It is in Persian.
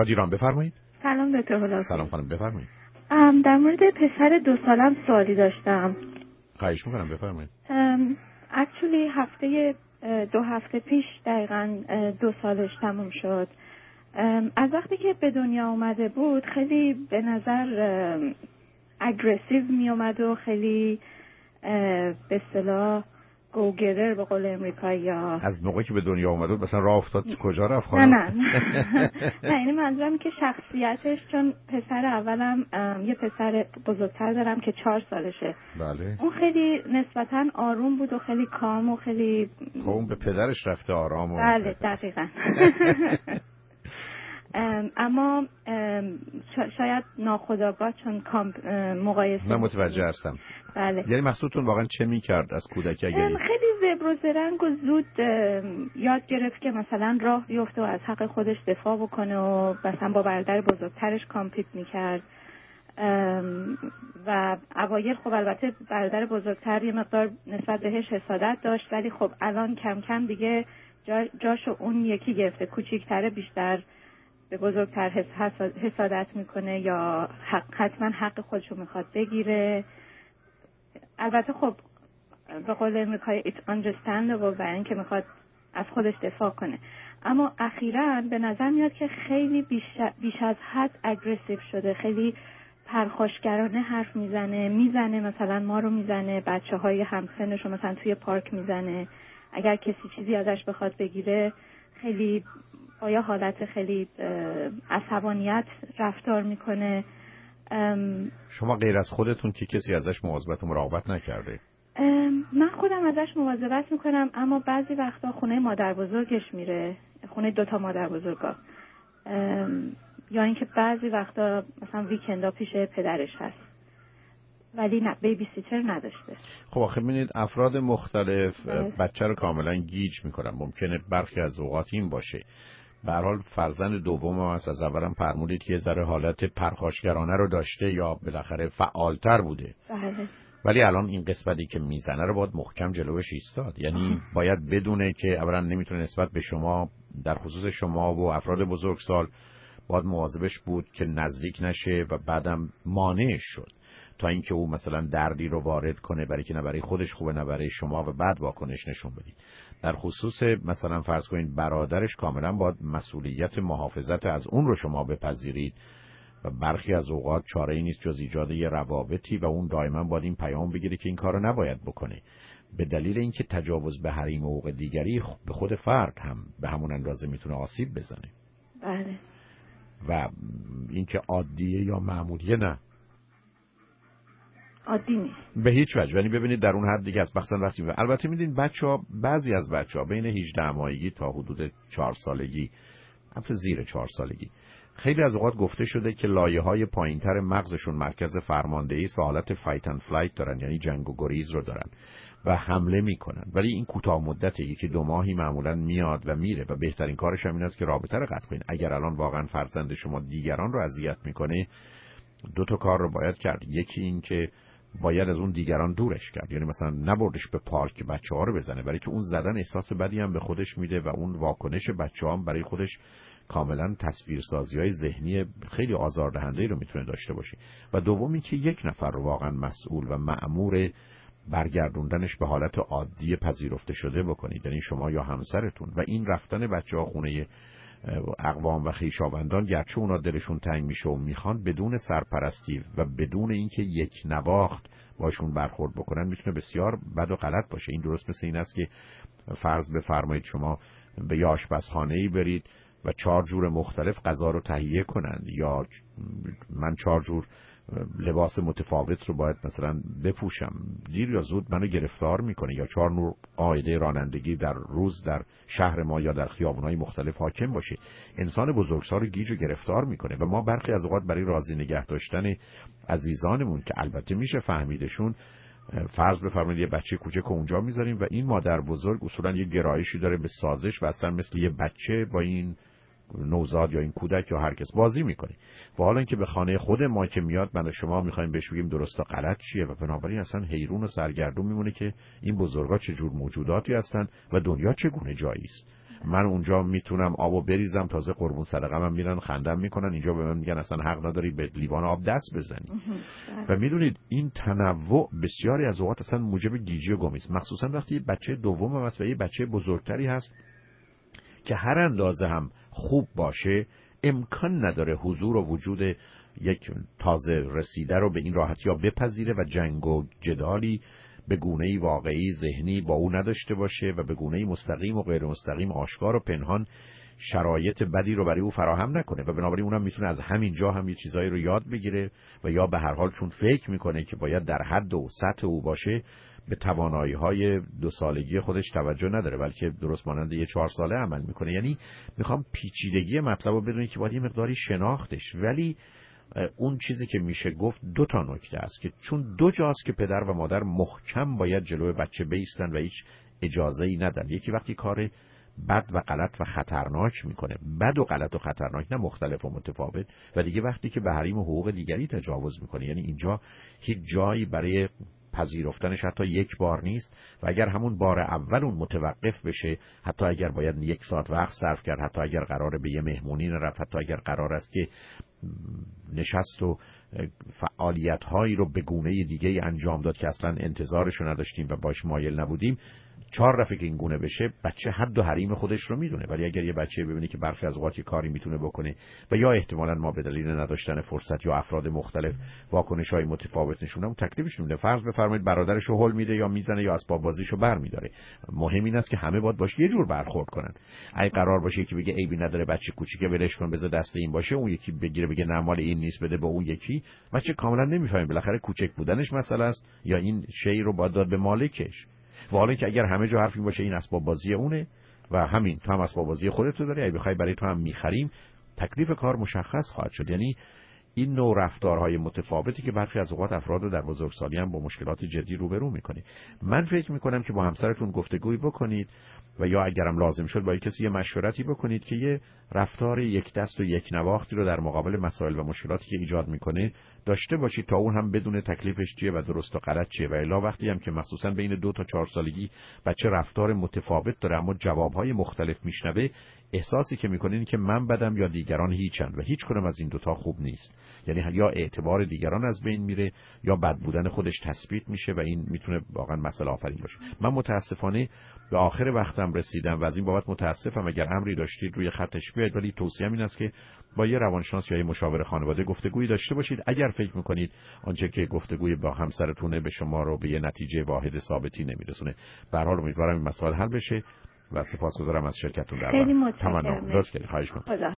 کادیران بفرمایید. سلام دکتر هلاکویی. سلام خانم بفرمایید. در مورد پسر 2 سالم سوالی داشتم. خواهش میکنم بفرمایید. اکچولی 2 هفته پیش دقیقاً 2 سالش تموم شد. از وقتی که به دنیا اومده بود خیلی به نظر اگریسیو می اومد و خیلی به اصطلاح گوگرر به قول امریکایی‌ها. از موقعی که به دنیا اومد بود مثلا راه افتاد کجا رفت خانم؟ نه یعنی منظورم که شخصیتش، چون پسر اولم یه پسر بزرگتر دارم که 4 سالشه. بله. اون خیلی نسبتاً آروم بود و خیلی کام و خیلی اون به پدرش رفته آرام و بله دقیقاً. اما شاید ناخودآگاه چون مقایسه من متوجه هستم. بله. یعنی مقصودتون واقعا چه می‌کرد از کودکی؟ خیلی زبر و زرنگ و زود یاد گرفت که مثلا راه بیفته و از حق خودش دفاع بکنه و مثلا با برادر بزرگترش کامپیت میکرد و اوایل خب البته برادر بزرگتر یه مقدار نسبت بهش حسادت داشت، ولی خب الان کم کم دیگه جاشو اون یکی گرفته، کوچیک‌تره بیشتر به بزرگتر حسادت میکنه یا حتما حق خودشو میخواد بگیره. البته خب به قول امریکایی it's understandable و این که میخواد از خودش دفاع کنه، اما اخیراً به نظر میاد که خیلی بیش از حد اگریسیو شده، خیلی پرخاشگرانه حرف میزنه مثلا ما رو میزنه، بچه های همسنش رو مثلا توی پارک میزنه، اگر کسی چیزی ازش بخواد بگیره خیلی با یه حالت خیلی عصبانیت رفتار میکنه. شما غیر از خودتون که کسی ازش مواظبت و مراقبت نکرده؟ من خودم ازش مواظبت میکنم، اما بعضی وقتا خونه مادر بزرگش میره، خونه 2 مادر بزرگا، یا اینکه بعضی وقتا مثلا ویکندا پیش پدرش هست ولی نه بیبی سیتر نداشته. خب آخه ببینید افراد مختلف بچه رو کاملا گیج میکنن. ممکنه برخی از اوقات این باشه به هر حال فرزند دوم هم از اولم فرمودید که یه ذره حالت پرخاشگرانه رو داشته یا بالاخره فعالتر بوده. بله. ولی الان این قسمتی که میزنه رو باید محکم جلوش ایستاد. یعنی باید بدونه که اولا نمیتونه نسبت به شما در خصوص شما و افراد بزرگسال باید مواظبش بود که نزدیک نشه و بعدم مانعش شد تا اینکه او مثلا دردی رو وارد کنه، برای که نه برای خودش خوبه نه برای شما و بعد واکنش نشون بدید. در خصوص مثلا فرض کنید برادرش کاملا باید مسئولیت محافظت از اون رو شما بپذیرید و برخی از اوقات چاره‌ای نیست جز ایجاد یه روابطی و اون دائما باید این پیام بگیره که این کارو نباید بکنه، به دلیل اینکه تجاوز به حریم و حقوق دیگری به خود فرد هم به همون اندازه میتونه آسیب بزنه. بله. و اینکه عادیه یا معمولیه نه، عادی نیست به هیچ وجه. یعنی ببینید در اون حد دیگه از بخصن وقتی البته میدین بچه‌ها، بعضی از بچه‌ها بین 18 ماهگی تا حدود 4 سالگی، البته زیر 4 سالگی، خیلی از اوقات گفته شده که لایه‌های پایین‌تر مغزشون مرکز فرماندهی است و حالت فایت اند فلایت دارن، یعنی جنگ و گریز رو دارن و حمله میکنن. ولی این کوتاه مدته، 1-2 ماهی معمولا میاد و میره و بهترین کارش هم این است که رابطه رو قطع کنین. اگر الان واقعا فرزند شما دیگران رو اذیت میکنه، 2 کار رو باید کرد. یکی این که باید از اون دیگران دورش کرد، یعنی مثلا نبردش به پارک بچه‌ها رو بزنه، برای که اون زدن احساس بدی هم به خودش میده و اون واکنش بچه‌ها هم برای خودش کاملا تصویرسازی‌های ذهنی خیلی آزاردهنده‌ای رو میتونه داشته باشه. و دومی که 1 نفر رو واقعا مسئول و مأمور برگردوندنش به حالت عادی پذیرفته شده بکنید، یعنی شما یا همسرتون. و این رفتن بچه‌ها خونه اقوام و خویشاوندان، گرچه اونا دلشون تنگ میشه و میخوان، بدون سرپرستی و بدون اینکه یک نواخت باشون برخورد بکنن، میتونه بسیار بد و غلط باشه. این درست مثل این است که فرض بفرمایید شما به یه آشپزخانه‌ای برید و 4 جور مختلف غذا رو تهیه کنند، یا من 4 جور لباس متفاوت رو باید مثلا بپوشم، دیر یا زود منو گرفتار میکنه. یا 4 نوع قاعده رانندگی در روز در شهر ما یا در خیابونای مختلف حاکم باشه، انسان بزرگسال رو گیج و گرفتار میکنه. و ما برخی از اوقات برای راضی نگه داشتن عزیزانمون که البته میشه فهمیدشون، فرض بفرمایید یه بچه کوچک اونجا میذاریم و این مادر بزرگ اصولا یه گرایشی داره به سازش و اصلا مثل یه بچه با این نوزاد یا این کودک یا هر کس بازی میکنه. و حالا اینکه به خانه خود ما که میاد، من و شما میخوایم بهش بگیم درست و غلط چیه، و بنابراین اصلا حیرون و سرگردون میمونه که این بزرگا چه جور موجوداتی هستن و دنیا چگونه جایی است. من اونجا میتونم آبو بریزم، تازه قربون صدقه من میرن خندم میکنن، اینجا به من میگن اصلا حق نداری به لیوان آب دست بزنی. و میدونید این تنوع بسیاری از اوقات اصلا موجب گیجی و گمی است، مخصوصا وقتی بچه دوم هست و یه بچه بزرگتری هست که هر اندازه هم خوب باشه امکان نداره حضور و وجود یک تازه رسیده رو به این راحتی ها بپذیره و جنگ و جدالی به گونه‌ای واقعی ذهنی با او نداشته باشه و به گونه‌ای مستقیم و غیر مستقیم آشکار و پنهان شرایط بدی رو برای او فراهم نکنه و بنابراین اونم میتونه از همین جا هم یه چیزایی رو یاد بگیره و یا به هر حال چون فکر میکنه که باید در حد و سطح او باشه به توانایی‌های 2 سالگی خودش توجه نداره، بلکه درست مانند یه 4 ساله عمل میکنه. یعنی میخوام پیچیدگی مطلب رو بدونید که باید یه مقداری شناختش، ولی اون چیزی که میشه گفت 2 تا نکته است که چون 2 جاست که پدر و مادر محکم باید جلوی بچه بایستن و هیچ اجازه‌ای ندن. یکی وقتی کار بد و غلط و خطرناک میکنه، بد و غلط و خطرناک نه مختلف و متفاوت، و دیگه وقتی که به حریم و حقوق دیگری تجاوز میکنه. یعنی اینجا هیچ جایی برای پذیرفتنش حتی یک بار نیست و اگر همون بار اول اون متوقف بشه، حتی اگر باید 1 ساعت وقت صرف کرد، حتی اگر قراره به یه مهمونی نرفت، حتی اگر قرار است که نشست و فعالیت‌هایی رو به گونه دیگه انجام داد که اصلا انتظارش رو نداشتیم و باش مایل نبودیم، 4 دفعه که این گونه بشه بچه حد و حریم خودش رو میدونه. ولی اگر یه بچه ببینه که برخی از اوقات کاری میتونه بکنه و یا احتمالاً ما به دلیل نداشتن فرصت یا افراد مختلف واکنش‌های متفاوت نشونم، تکلیفش میده. فرض بفرمایید برادرش رو هول میده یا میزنه یا اسباب بازیشو برمی‌داره، مهم این است که همه باید باش یه جور برخورد کنن. اگه قرار باشه که بگه عیبی نداره بچه کوچیکه ولش کن بذار دست این باشه، اون یکی بگیره بگه نه مال این نیست بده به اون یکی، بچه کاملا نمیفهمه بالاخره کوچک بودنش مسئله است یا این شی رو باید داد به مالکش. و حالا که اگر همه جا حرفی باشه این اسباب بازی اونه و همین تو هم اسباب بازی خودت رو داری، اگه بخوای برای تو هم میخریم، تکلیف کار مشخص خواهد شد. یعنی این نوع رفتارهای متفاوتی که برخی از اوقات افراد رو در بزرگسالی هم با مشکلات جدی روبرو میکنه. من فکر میکنم که با همسرتون گفتگوی بکنید و یا اگرم لازم شد با کسی یه مشورتی بکنید که یه رفتار یک دست و یک نواختی رو در مقابل مسائل و مشکلاتی که ایجاد میکنه داشته باشید تا اون هم بدون تکلیفش چیه و درست و غلط چیه. و الا وقتی هم که مخصوصا بین 2 تا 4 سالگی بچه رفتار متفاوت داره اما جوابهای مختلف میشنوه، احساسی که میکنه این که من بدم یا دیگران هیچند و هیچ کدوم از این 2 تا خوب نیست. یعنی یا اعتبار دیگران از بین میره یا بد بودن خودش تثبیت میشه و این میتونه واقعا مسئله آفرین باشه. من متاسفانه به آخر وقتم رسیدم و از این بابت متاسفم. اگر امری داشتید روی خطش بیاید، ولی توصیه‌ام این است که با یه روانشناس یا یه مشاور خانواده گفتگویی داشته باشید. اگر فکر میکنید آنچه که گفتگوی با همسرتونه به شما رو به یه نتیجه واحد ثابتی نمیرسونه، به هر حال امیدوارم این مسائل حل بشه و سپاسگزارم از شرکتتون در برنامه. خیلی متشکرم. لطف کردید. خواهش می‌کنم.